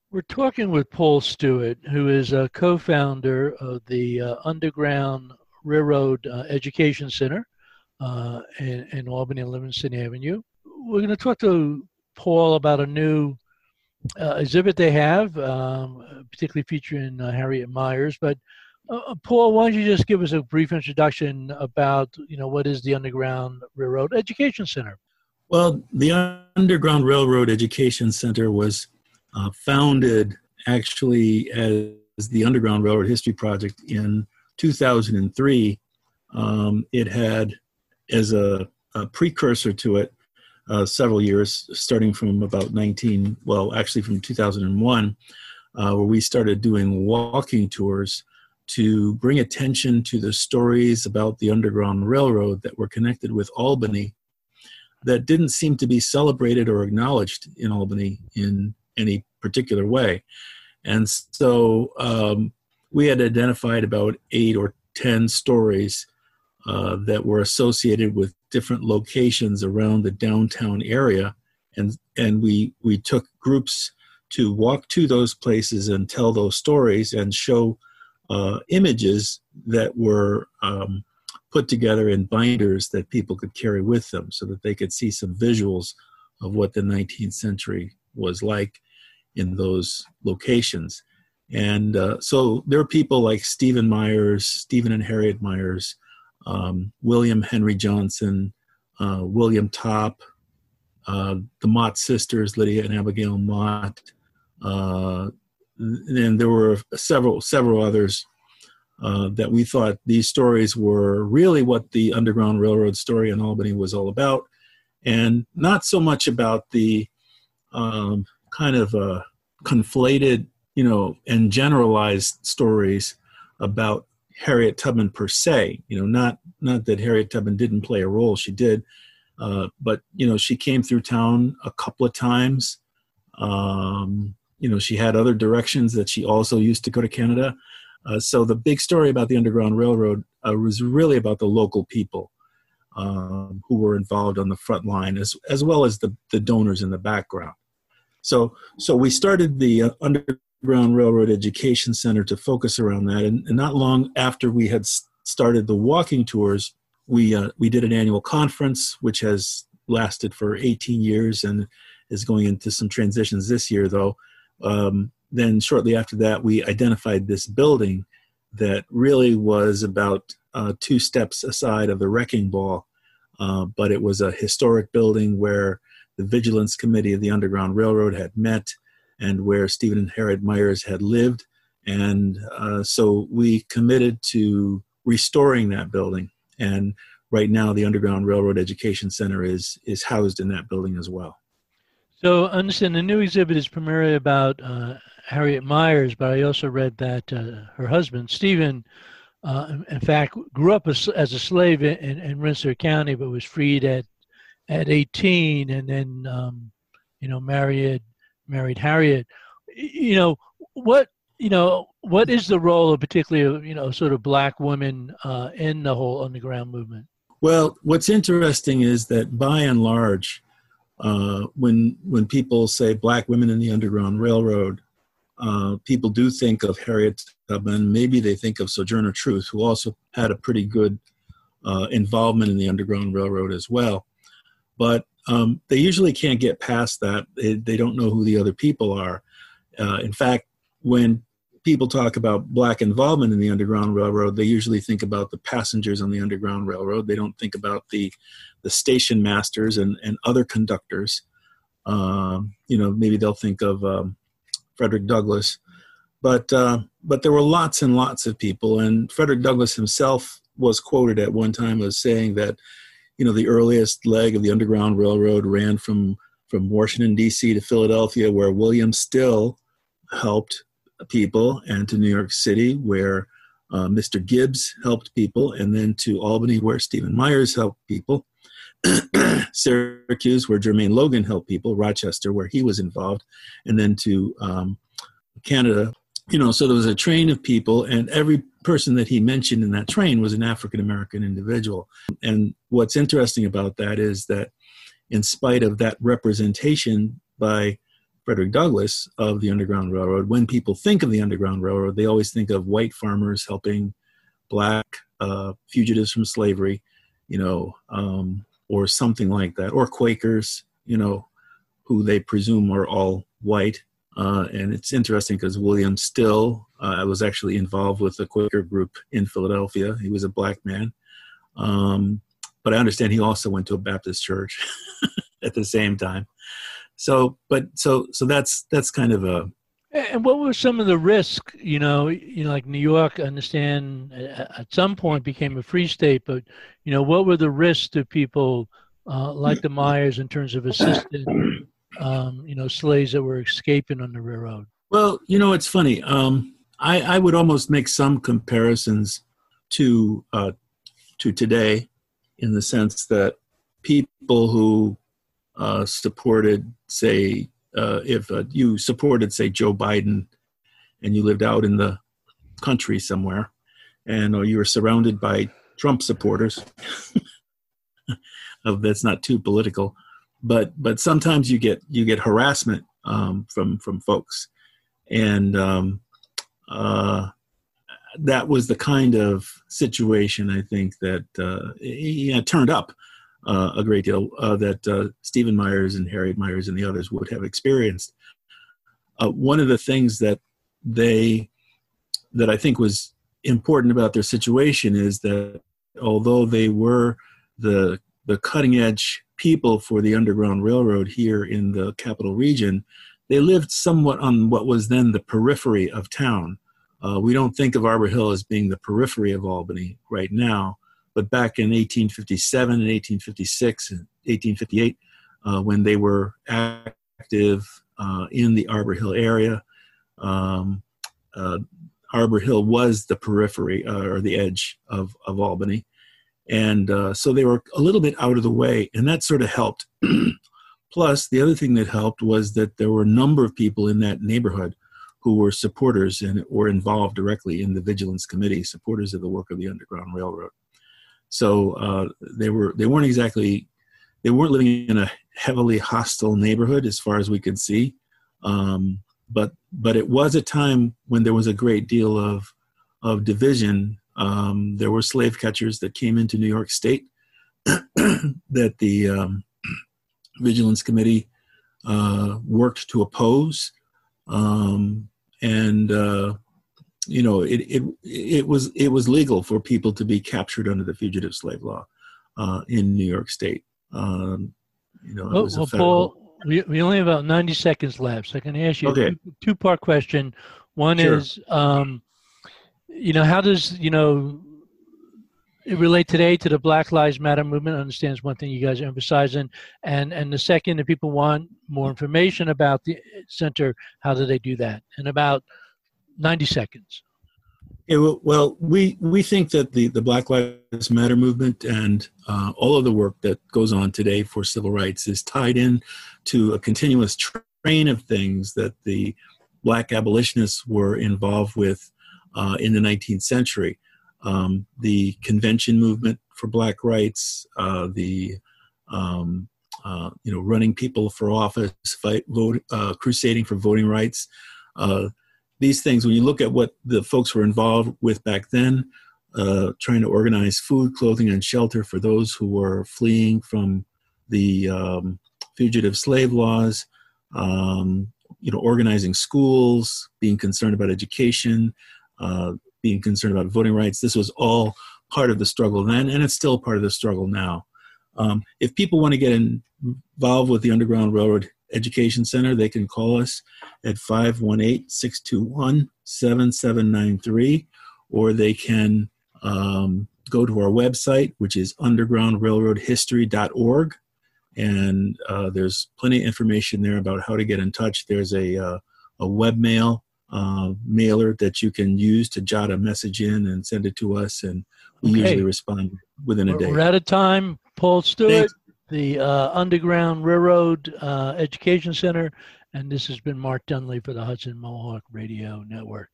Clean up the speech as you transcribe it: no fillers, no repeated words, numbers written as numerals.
We're talking with Paul Stewart, who is a co-founder of the Underground Railroad Education Center in Albany and Livingston Avenue. We're going to talk to Paul about a new exhibit they have, particularly featuring Harriet Myers. But Paul, why don't you just give us a brief introduction about, what is the Underground Railroad Education Center? Well, the Underground Railroad Education Center was founded actually as the Underground Railroad History Project in 2003. It had, as a precursor to it, several years, starting from about from 2001, where we started doing walking tours to bring attention to the stories about the Underground Railroad that were connected with Albany that didn't seem to be celebrated or acknowledged in Albany in any particular way. And so we had identified about 8 or 10 stories that were associated with different locations around the downtown area. And we took groups to walk to those places and tell those stories and show images that were put together in binders that people could carry with them so that they could see some visuals of what the 19th century was like in those locations. And so there are people like Stephen and Harriet Myers, William Henry Johnson, William Topp, the Mott sisters, Lydia and Abigail Mott, and there were several others that we thought these stories were really what the Underground Railroad story in Albany was all about, and not so much about the kind of conflated, and generalized stories about Harriet Tubman per se. Not that Harriet Tubman didn't play a role; she did, but she came through town a couple of times. She had other directions that she also used to go to Canada. So the big story about the Underground Railroad was really about the local people who were involved on the front line, as well as the donors in the background. So we started the Underground Railroad Education Center to focus around that. And not long after we had started the walking tours, we did an annual conference, which has lasted for 18 years and is going into some transitions this year, though. Then shortly after that, we identified this building that really was about 2 steps aside of the Wrecking Ball, but it was a historic building where the Vigilance Committee of the Underground Railroad had met and where Stephen and Harriet Myers had lived. And so we committed to restoring that building. And right now, the Underground Railroad Education Center is housed in that building as well. So I understand the new exhibit is primarily about Harriet Myers, but I also read that her husband, Stephen, in fact, grew up as a slave in Rensselaer County, but was freed at 18, and then married Harriet. What is the role of particularly sort of Black women in the whole underground movement? Well, what's interesting is that by and large, when people say Black women in the Underground Railroad, people do think of Harriet Tubman. Maybe they think of Sojourner Truth, who also had a pretty good involvement in the Underground Railroad as well. But they usually can't get past that. They don't know who the other people are. In fact, when people talk about Black involvement in the Underground Railroad, they usually think about the passengers on the Underground Railroad. They don't think about the station masters and other conductors. Maybe they'll think of Frederick Douglass. But there were lots and lots of people. And Frederick Douglass himself was quoted at one time as saying that, the earliest leg of the Underground Railroad ran from Washington, D.C. to Philadelphia, where William Still helped people, and to New York City, where Mr. Gibbs helped people, and then to Albany, where Stephen Myers helped people, Syracuse, where Jermaine Logan helped people, Rochester, where he was involved, and then to Canada. So there was a train of people, and every person that he mentioned in that train was an African-American individual. And what's interesting about that is that in spite of that representation by Frederick Douglass of the Underground Railroad. When people think of the Underground Railroad, they always think of white farmers helping black fugitives from slavery, or something like that, or Quakers, who they presume are all white. And it's interesting because William Still was actually involved with the Quaker group in Philadelphia. He was a black man. But I understand he also went to a Baptist church at the same time. So that's kind of a. And what were some of the risks? Like New York, I understand at some point became a free state, but what were the risks to people like the Myers in terms of assisting, slaves that were escaping on the railroad? Well, it's funny. I would almost make some comparisons to today, in the sense that people who supported, say, if you supported, say, Joe Biden, and you lived out in the country somewhere, or you were surrounded by Trump supporters, that's not too political, but sometimes you get harassment from folks, and that was the kind of situation, I think, that turned up a great deal that Stephen Myers and Harriet Myers and the others would have experienced. One of the things that I think was important about their situation is that although they were the cutting edge people for the Underground Railroad here in the Capital Region, they lived somewhat on what was then the periphery of town. We don't think of Arbor Hill as being the periphery of Albany right now, but back in 1857 and 1856 and 1858, when they were active in the Arbor Hill area, Arbor Hill was the periphery or the edge of Albany. And so they were a little bit out of the way, and that sort of helped. Plus, the other thing that helped was that there were a number of people in that neighborhood who were supporters and were involved directly in the Vigilance Committee, supporters of the work of the Underground Railroad. So they weren't living in a heavily hostile neighborhood as far as we could see. But it was a time when there was a great deal of division. There were slave catchers that came into New York State that the Vigilance Committee worked to oppose. It was legal for people to be captured under the fugitive slave law in New York State. Paul, we only have about 90 seconds left, so I can ask you a two-part question. One is, how does it relate today to the Black Lives Matter movement? I understand it's one thing you guys are emphasizing. And the second, if people want more information about the center, how do they do that? In about 90 seconds. Yeah, well, we think that the Black Lives Matter movement and all of the work that goes on today for civil rights is tied in to a continuous train of things that the Black abolitionists were involved with in the 19th century. The convention movement for Black rights, running people for office, crusading for voting rights. These things, when you look at what the folks were involved with back then, trying to organize food, clothing, and shelter for those who were fleeing from the fugitive slave laws, organizing schools, being concerned about education, being concerned about voting rights. This was all part of the struggle then, and it's still part of the struggle now. If people want to get involved with the Underground Railroad Education Center, they can call us at 518-621-7793, or they can go to our website, which is undergroundrailroadhistory.org, and there's plenty of information there about how to get in touch. There's a webmail mailer that you can use to jot a message in and send it to us, and we usually respond within a day. We're out of time. Paul Stewart, the Underground Railroad Education Center, and this has been Mark Dunley for the Hudson Mohawk Radio Network.